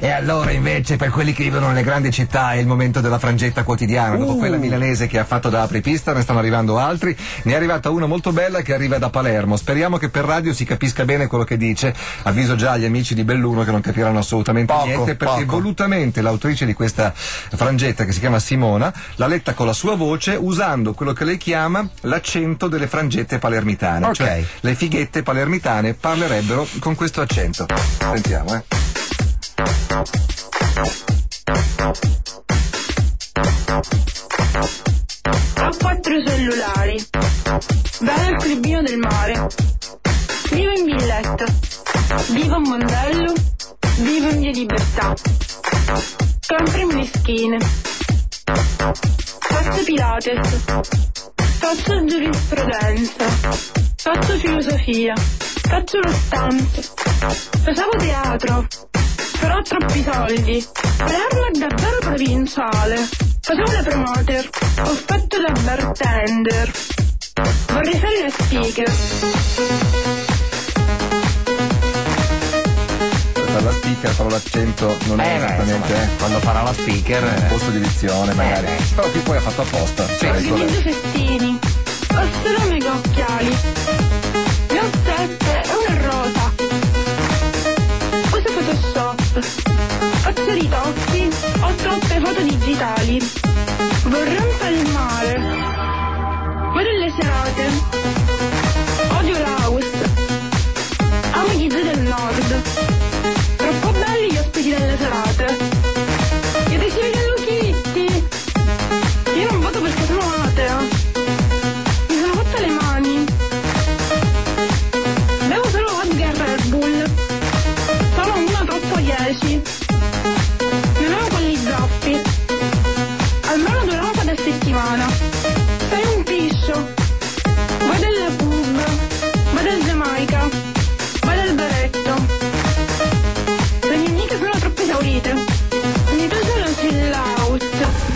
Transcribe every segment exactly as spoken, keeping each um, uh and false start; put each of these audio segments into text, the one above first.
E allora invece per quelli che vivono nelle grandi città è il momento della frangetta quotidiana. Dopo Uh. quella milanese che ha fatto da apripista ne stanno arrivando altri. Ne è arrivata una molto bella che arriva da Palermo. Speriamo che per radio si capisca bene quello che dice. Avviso già agli amici di Belluno che non capiranno assolutamente Poco, niente, perché poco. volutamente l'autrice di questa frangetta, che si chiama Simona, l'ha letta con la sua voce usando quello che lei chiama l'accento delle frangette palermitane. Ok. Cioè le fighette palermitane parlerebbero con questo accento. Sentiamo, eh. Ho quattro cellulari. Vado al clubino del mare. Vivo in villetta. Vivo a Mondello. Vivo in via Libertà. Compro in Meschine. Faccio Pilates. Faccio giurisprudenza. Faccio filosofia. Faccio lo stunt. Facevo teatro. Però ho troppi soldi. Palermo è davvero provinciale. Facevo la promoter. Ho fatto la bartender. Vorrei fare la speaker. Per la speaker però l'accento non è Eh, beh, esattamente insomma, eh, quando farà la speaker, un posto di dizione magari. Eh, Però qui poi ha fatto apposta. Cioè, Organizzo festini. Ho solo mega occhiali. Ne ho sette e una è rosa. Uso Photoshop. Faccio ritocchi. Ho troppe foto digitali. Vorrei un po' il mare. Vado alle serate. Odio l'house. Amo i D J del nord. Troppo belli gli ospiti delle serate. Siete simili a Luchitti. Io non voto perché sono atea. Mi sono fatta le mani. Bevo solo vodka e Red Bull. Sono una troppo dieci. Non ho quelli zoppi. Almeno due roba a settimana. Sei un piscio. Vado alla pub. Vado al Giamaica. Vado al baretto. Le mie amiche sono troppo esaurite. Mi piace lo chill out.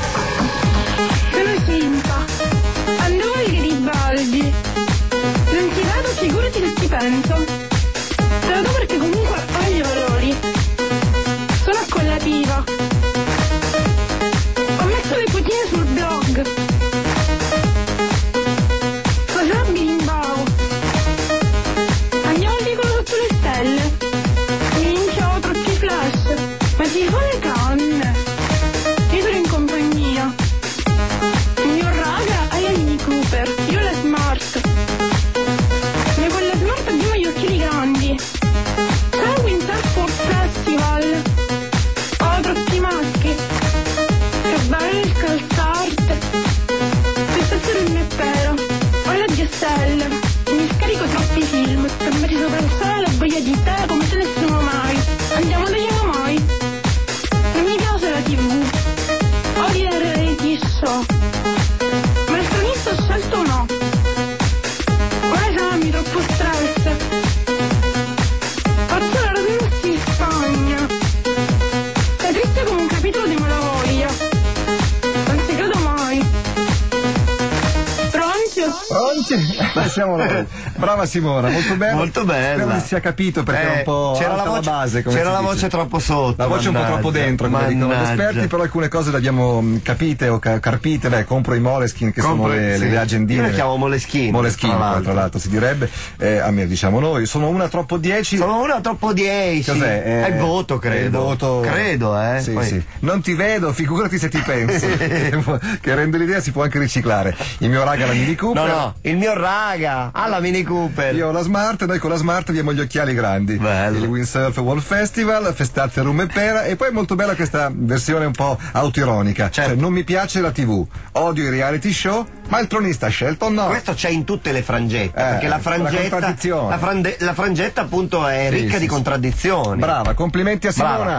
Sono simpa. Andavo al Garibaldi. Non ti vedo, figurati che ti penso. Te lo do perché comunque ho i valori. Sono accollativa. Ho messo le fotine sul blog. Facevo a Birimbao. Andiamo al vicolo sotto le stelle. Minchia, ho troppi flash. Ma si fa le canne. Io sono in compagnia. Il mio raga ha la Mini Cooper. Io la Smart. Ma con la Smart abbiamo gli occhiali grandi. C'è il Winter Sport Festival. Ho troppi maschi. Che bello il calzarte. Questo essere un meppero. Ho la D S L. Mi scarico troppi film. Per me sopra il sole la voglia di te come se nessuno mai. Andiamo da mai. Non mi piace la tivù. Odio il reality show. Ma il cronista ho scelto no. Ora esami, troppo stress. Faccio la rosa in Spagna. Sei triste come un capitolo di Malavoglia. Non ci credo mai. Pronti? Pronti? Ma siamo noi. Brava Simona, molto bella. Molto bella. Spero che si sia capito perché Eh, è un po' c'era la alta voce, base. Come c'era si la dice. voce troppo sotto. La voce è un po' mannaggia, troppo dentro, come dicono gli mannaggia. esperti, però alcune cose le abbiamo mh, capite o ca- carpite. Beh, compro i Moleskine che Compro- sono le, sì. le agendine. Io le chiamo Moleskine, Moleskine, tra l'altro. tra l'altro si direbbe. Eh, a me diciamo noi. Sono una troppo dieci. Sono una troppo dieci. Cos'è? Eh, È il voto, credo. è il voto. Credo, eh. Sì, Poi- sì. Non ti vedo, figurati se ti penso. Che rende l'idea, si può anche riciclare. Il mio raga la Mini Cooper. No, no, il mio raga ha la Mini Cooper. Io ho la Smart, noi con la Smart abbiamo gli occhiali grandi. Bello. Il Windsurf World Festival, Festazze Rum e Pera, e poi è molto bella questa versione un po' autoironica. Certo. Cioè, non mi piace la tivù, odio i reality show, ma il tronista ha scelto no. Questo c'è in tutte le frangette, Eh, perché la la frangetta, contraddizione. la, frande- la frangetta appunto è Sì, ricca sì, di sì. contraddizioni. Brava, complimenti a Simona. Brava.